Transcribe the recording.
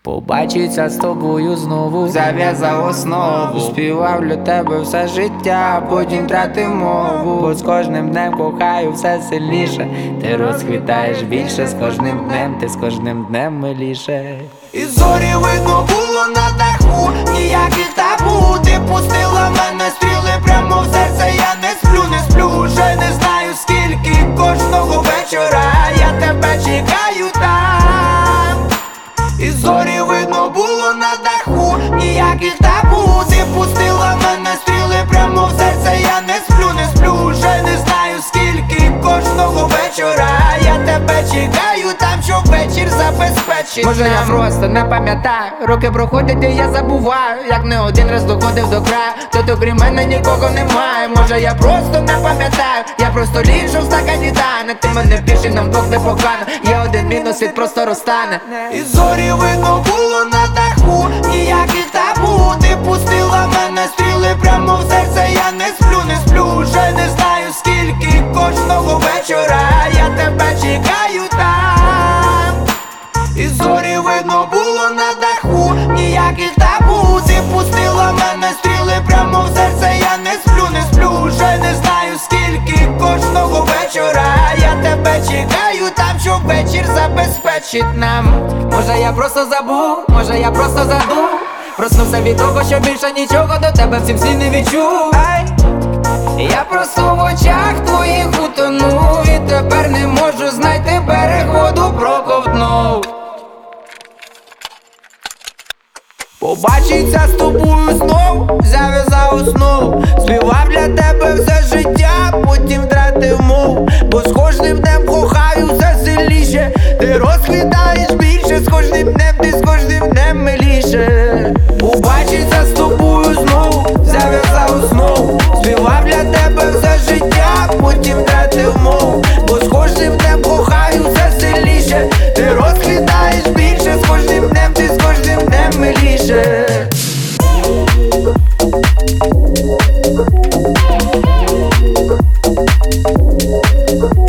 Побачиться з тобою знову, зав'язав основу. Співав для тебе все життя, потім втратив мову. Бо з кожним днем кохаю все сильніше. Ти розквітаєш більше з кожним днем, ти з кожним днем миліше. І зорі видно було на даху, ніяких табу. Ти пустила мене стріли прямо в серце, я не сплю, вже не знаю скільки. Кожного вечора я тебе чекаю там. І зорі видно було на даху, ніяких табу. Ти пустила мене стріли прямо в серце, я не сплю, вже не знаю скільки. Кожного вечора я тебе чекаю там, щоб вечір забезпечить. Може я просто не пам'ятаю, роки проходять і я забуваю, як не один раз доходив до краю. Тут окрім мене нікого немає. Може я просто не пам'ятаю, я просто ліжу в стакані тане. Ти мене більше, нам двох не покана. Є один мінус, світ просто розтане. І зорі видно було на даху, ніяких табу. Ти пустила мене стріли прямо в серце, я не сплю, вже не знаю скільки. Кожного вечора я тебе чекаю там. І зорі видно було на даху, ніяких табу. Ти пустила мене стріли прямо в серце, я не сплю, вже не знаю скільки. Кожного вечора я тебе чекаю там, щоб вечір забезпечить нам. Може я просто забув, може я просто забув. Проснувся від того, що більше нічого до тебе в цім світі не відчув. Я просто в очах твоїх утонув, і тепер не можу знайти берег, воду проковтнув. Побачиться з тобою знов, зав'язав основу. Співав для тебе все життя, потім втратив мову. Бо з кожним днем кохаю все сильніше. Ти розквітаєш більше з кожним днем, ти з кожним днем миліше. Побачиться з тобою знову, зав'язав основу. Співав для тебе все життя, потім втратив мову. Бо з кожним днем кохаю все сильніше. Ти розквітаєш більше з кожним днем, ти з кожним днем миліше. We'll be right back.